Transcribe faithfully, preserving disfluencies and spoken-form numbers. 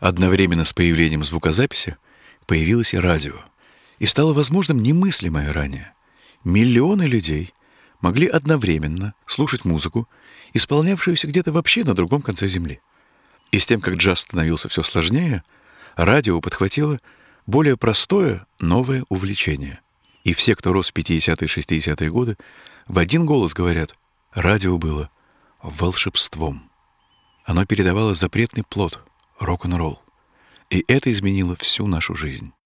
Одновременно с появлением звукозаписи появилось и радио, и стало возможным немыслимое ранее. Миллионы людей могли одновременно слушать музыку, исполнявшуюся где-то вообще на другом конце земли. И с тем, как джаз становился все сложнее, радио подхватило более простое, новое увлечение. И все, кто рос в пятидесятые и шестидесятые годы, в один голос говорят: радио было волшебством. Оно передавало запретный плод — рок-н-ролл. И это изменило всю нашу жизнь.